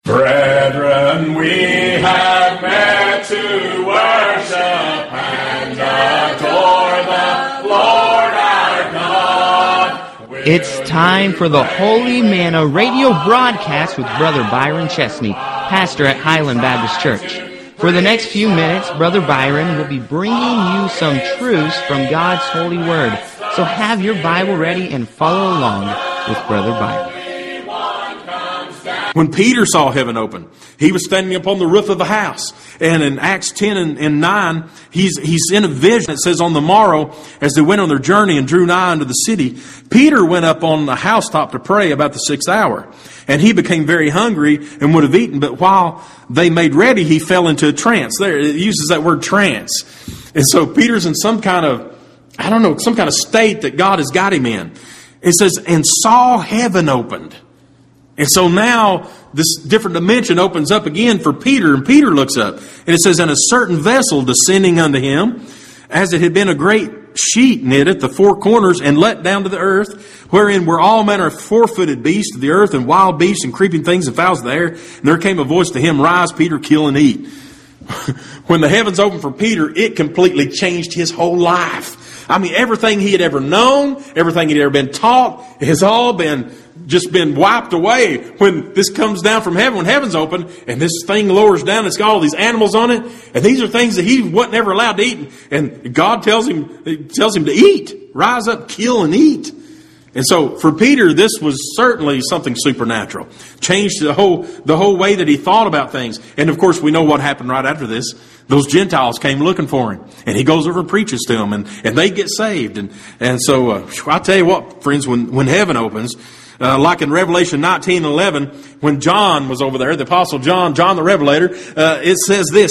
Brethren, we have met to worship and adore the Lord our God. It's time for the Holy Manna radio broadcast with Brother Byron Chesney, pastor at Highland Baptist Church. For the next few minutes, Brother Byron will be bringing you some truths from God's holy word. So have your Bible ready and follow along with Brother Byron. When Peter saw heaven open, he was standing upon the roof of the house. And in Acts 10 and 9, he's in a vision. It says, on the morrow, as they went on their journey and drew nigh unto the city, Peter went up on the housetop to pray about the 6th hour. And he became very hungry and would have eaten. But while they made ready, he fell into a trance. There, it uses that word trance. And so Peter's in some kind of state that God has got him in. It says, and saw heaven opened. And so now this different dimension opens up again for Peter, and Peter looks up. And it says, and a certain vessel descending unto him, as it had been a great sheet knit at the four corners and let down to the earth, wherein were all manner of four-footed beasts of the earth, and wild beasts, and creeping things, and fowls of the air. And there came a voice to him, Rise, Peter, kill and eat. When the heavens opened for Peter, it completely changed his whole life. I mean, everything he had ever known, everything he had ever been taught, has all been wiped away when this comes down from heaven, when heaven's open, and this thing lowers down, it's got all these animals on it, and these are things that he wasn't ever allowed to eat, and God tells him to eat. Rise up, kill, and eat. And so for Peter, this was certainly something supernatural. Changed the whole way that he thought about things. And of course, we know what happened right after this. Those Gentiles came looking for him, and he goes over and preaches to them, and they get saved. And so I tell you what, friends, when heaven opens, like in Revelation 19:11, when John was over there, the Apostle John the Revelator, it says this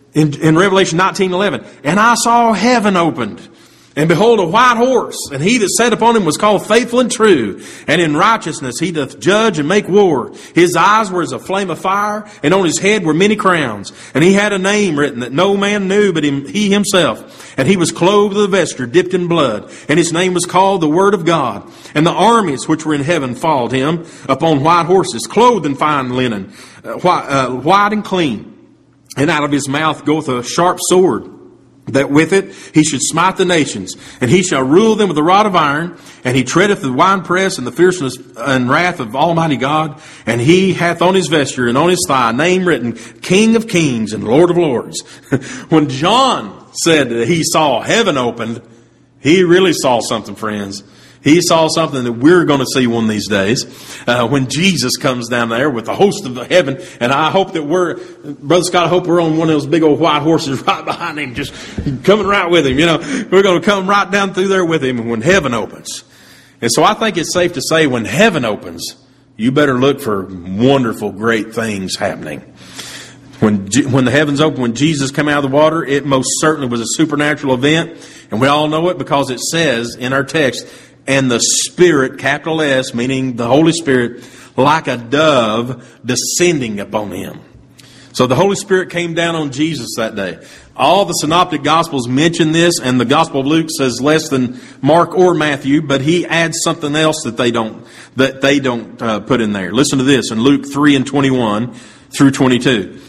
in Revelation 19:11, and I saw heaven opened, and behold, a white horse, and he that sat upon him was called Faithful and True, and in righteousness he doth judge and make war. His eyes were as a flame of fire, and on his head were many crowns. And he had a name written that no man knew but he himself. And he was clothed with a vesture dipped in blood, and his name was called the Word of God. And the armies which were in heaven followed him upon white horses, clothed in fine linen, white and clean. And out of his mouth goeth a sharp sword, that with it he should smite the nations, and he shall rule them with a rod of iron, and he treadeth the winepress and the fierceness and wrath of Almighty God, and he hath on his vesture and on his thigh a name written, King of Kings and Lord of Lords. When John said that he saw heaven opened, he really saw something, friends. He saw something that we're going to see one of these days when Jesus comes down there with the host of the heaven. And I hope that Brother Scott, I hope we're on one of those big old white horses right behind him, just coming right with him. You know, we're going to come right down through there with him when heaven opens. And so I think it's safe to say when heaven opens, you better look for wonderful, great things happening. When the heavens opened, when Jesus came out of the water, it most certainly was a supernatural event. And we all know it because it says in our text, and the Spirit, capital S, meaning the Holy Spirit, like a dove descending upon him. So the Holy Spirit came down on Jesus that day. All the synoptic Gospels mention this, and the Gospel of Luke says less than Mark or Matthew, but he adds something else that they don't put in there. Listen to this in Luke 3:21 through 22.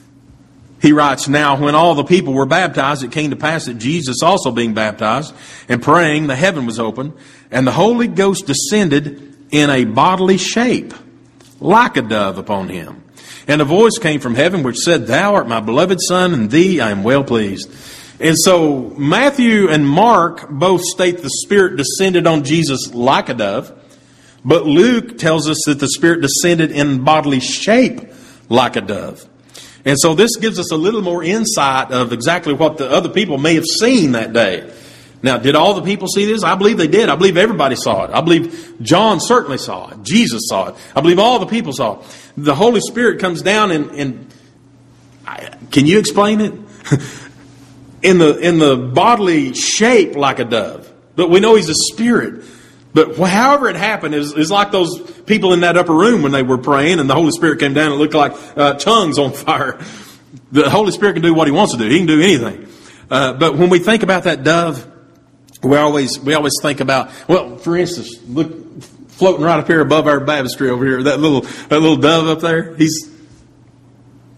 He writes, Now when all the people were baptized, it came to pass that Jesus also being baptized and praying, the heaven was opened, and the Holy Ghost descended in a bodily shape, like a dove upon him. And a voice came from heaven which said, Thou art my beloved Son, and thee I am well pleased. And so Matthew and Mark both state the Spirit descended on Jesus like a dove, but Luke tells us that the Spirit descended in bodily shape like a dove. And so this gives us a little more insight of exactly what the other people may have seen that day. Now, did all the people see this? I believe they did. I believe everybody saw it. I believe John certainly saw it. Jesus saw it. I believe all the people saw it. The Holy Spirit comes down and can you explain it? in the bodily shape like a dove. But we know he's a spirit. But however it happened, is like those people in that upper room when they were praying and the Holy Spirit came down and it looked like tongues on fire. The Holy Spirit can do what he wants to do. He can do anything. But when we think about that dove, we always think about, well, for instance, look, floating right up here above our baptistry over here, that little dove up there,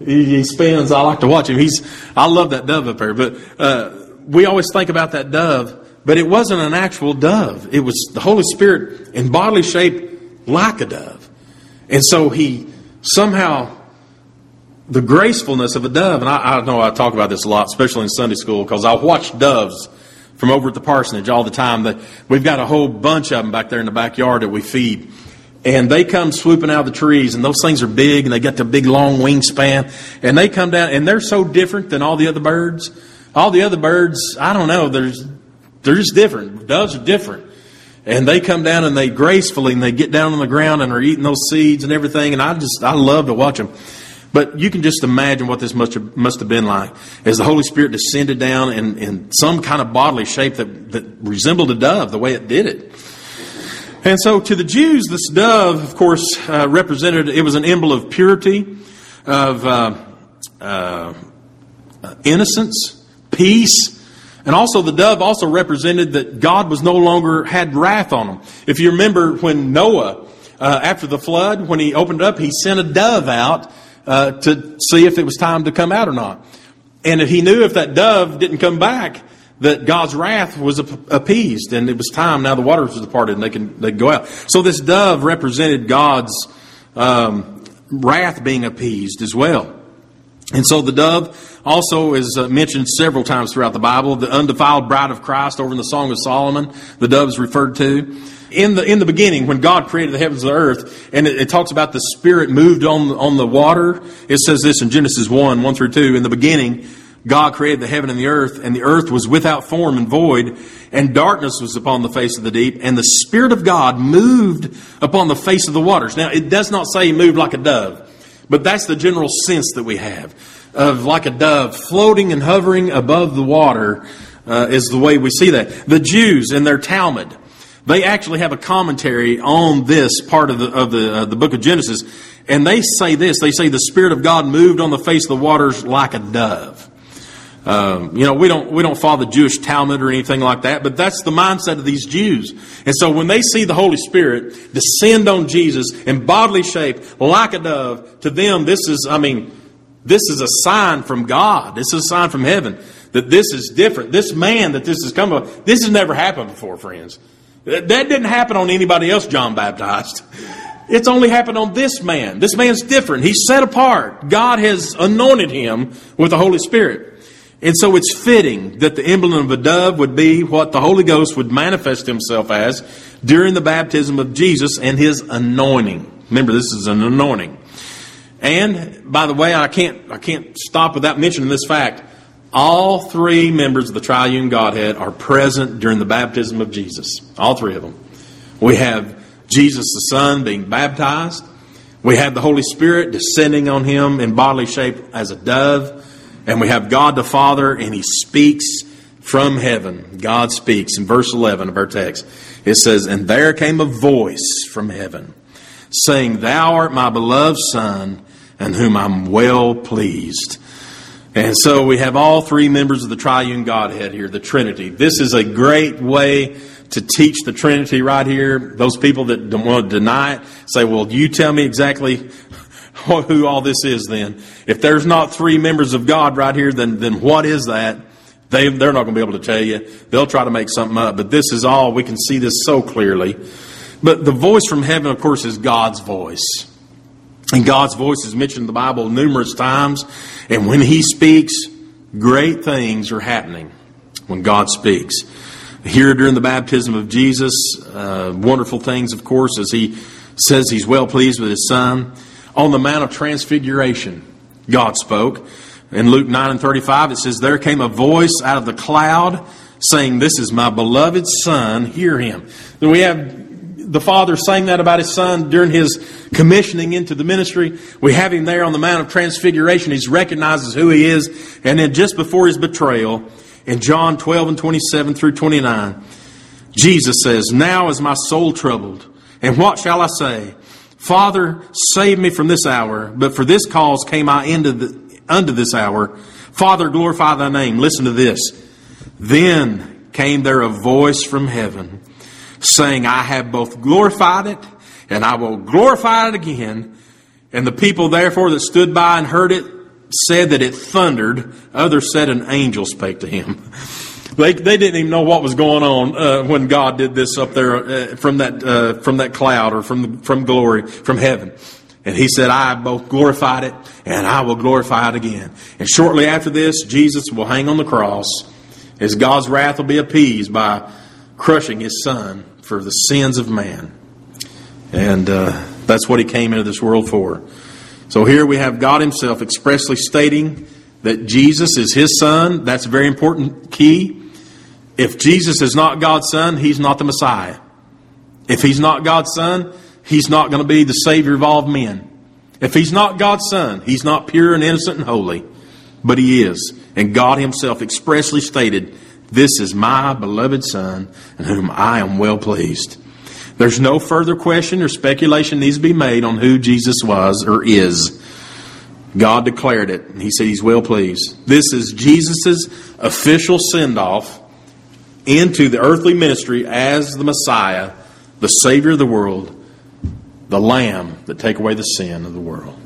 He spins. I like to watch him. I love that dove up there. But we always think about that dove, but it wasn't an actual dove. It was the Holy Spirit in bodily shape like a dove. And so he somehow, the gracefulness of a dove, and I know I talk about this a lot, especially in Sunday school, because I watch doves from over at the parsonage all the time. We've got a whole bunch of them back there in the backyard that we feed. And they come swooping out of the trees, and those things are big, and they got the big long wingspan. And they come down, and they're so different than all the other birds. All the other birds, I don't know, they're just different. Doves are different. And they come down, and they gracefully, and they get down on the ground, and are eating those seeds and everything. And I love to watch them. But you can just imagine what this must have been like as the Holy Spirit descended down in some kind of bodily shape that resembled a dove, the way it did it. And so to the Jews, this dove, of course, represented, it was an emblem of purity, of innocence, peace. And also the dove also represented that God was no longer had wrath on them. If you remember when Noah, after the flood, when he opened it up, he sent a dove out to see if it was time to come out or not. And he knew if that dove didn't come back, that God's wrath was appeased, and it was time. Now the waters was departed, and they could go out. So this dove represented God's wrath being appeased as well. And so the dove also is mentioned several times throughout the Bible. The undefiled bride of Christ over in the Song of Solomon, the dove is referred to. In the beginning, when God created the heavens and the earth, and it talks about the Spirit moved on the water. It says this in Genesis 1:1-2. In the beginning, God created the heaven and the earth was without form and void, and darkness was upon the face of the deep, and the Spirit of God moved upon the face of the waters. Now, it does not say he moved like a dove, but that's the general sense that we have of like a dove floating and hovering above the water is the way we see that. The Jews in their Talmud, they actually have a commentary on this part of the book of Genesis, and they say this. They say the Spirit of God moved on the face of the waters like a dove. We don't follow the Jewish Talmud or anything like that, but that's the mindset of these Jews. And so when they see the Holy Spirit descend on Jesus in bodily shape like a dove, to them this is a sign from God. This is a sign from heaven that this is different. This man that this has come up, this has never happened before, friends. That didn't happen on anybody else John baptized. It's only happened on this man. This man's different. He's set apart. God has anointed him with the Holy Spirit. And so it's fitting that the emblem of a dove would be what the Holy Ghost would manifest himself as during the baptism of Jesus and his anointing. Remember, this is an anointing. And, by the way, I can't stop without mentioning this fact. All three members of the triune Godhead are present during the baptism of Jesus. All three of them. We have Jesus the Son being baptized. We have the Holy Spirit descending on him in bodily shape as a dove. And we have God the Father, and he speaks from heaven. God speaks. In verse 11 of our text, it says, "And there came a voice from heaven, saying, Thou art my beloved Son, in whom I'm well pleased." And so we have all three members of the triune Godhead here, the Trinity. This is a great way to teach the Trinity right here. Those people that don't want to deny it say, well, you tell me exactly who all this is then. If there's not three members of God right here, then what is that? They're not going to be able to tell you. They'll try to make something up. But this is all. We can see this so clearly. But the voice from heaven, of course, is God's voice. And God's voice is mentioned in the Bible numerous times. And when he speaks, great things are happening when God speaks. Here during the baptism of Jesus, wonderful things, of course, as he says he's well pleased with his Son. On the Mount of Transfiguration, God spoke. In Luke 9:35, it says, "There came a voice out of the cloud saying, This is my beloved Son, hear him." Then we have the Father saying that about his Son during his commissioning into the ministry. We have him there on the Mount of Transfiguration. He recognizes who he is. And then just before his betrayal, in John 12:27-29, Jesus says, "Now is my soul troubled, and what shall I say? Father, save me from this hour, but for this cause came I unto this hour. Father, glorify thy name." Listen to this. "Then came there a voice from heaven, saying, I have both glorified it, and I will glorify it again. And the people therefore that stood by and heard it said that it thundered. Others said an angel spake to him. They didn't even know what was going on when God did this up there from that cloud or from glory, from heaven. And he said, I both glorified it and I will glorify it again. And shortly after this, Jesus will hang on the cross as God's wrath will be appeased by crushing his Son for the sins of man. And that's what he came into this world for. So here we have God himself expressly stating that Jesus is his Son. That's a very important key. If Jesus is not God's Son, he's not the Messiah. If he's not God's Son, he's not going to be the Savior of all men. If he's not God's Son, he's not pure and innocent and holy. But he is. And God himself expressly stated, this is my beloved Son, in whom I am well pleased. There's no further question or speculation needs to be made on who Jesus was or is. God declared it. He said he's well pleased. This is Jesus' official send-off into the earthly ministry as the Messiah, the Savior of the world, the Lamb that take away the sin of the world.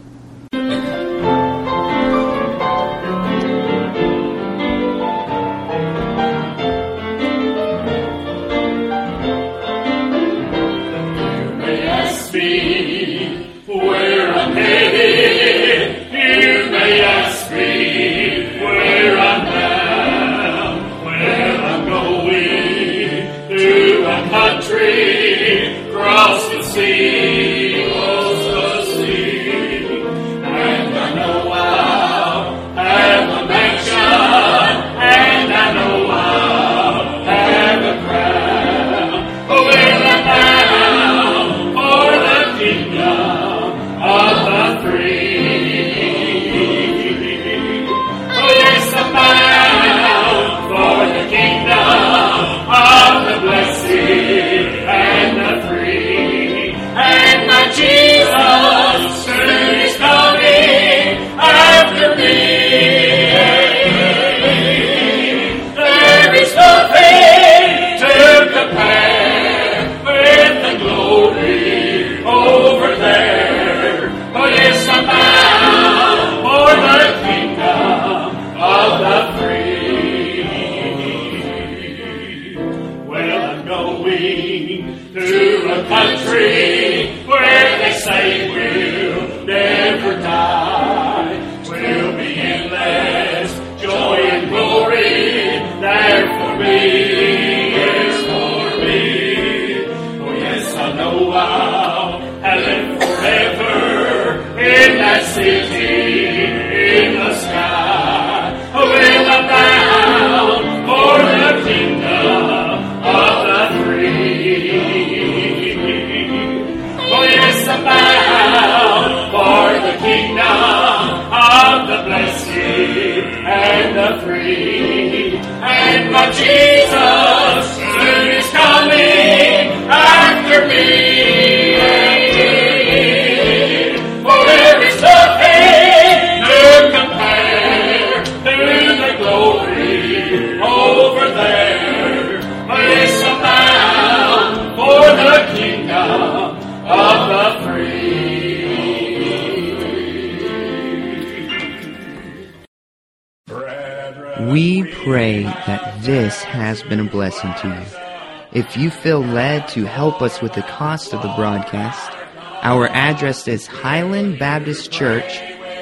We pray that this has been a blessing to you. If you feel led to help us with the cost of the broadcast, our address is Highland Baptist Church,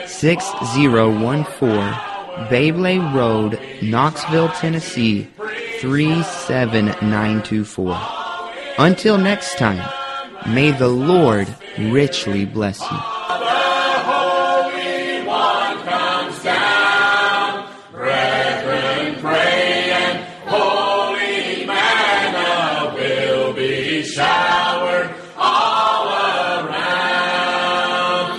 6014 Babley Road, Knoxville, Tennessee, 37924. Until next time, may the Lord richly bless you. Shout.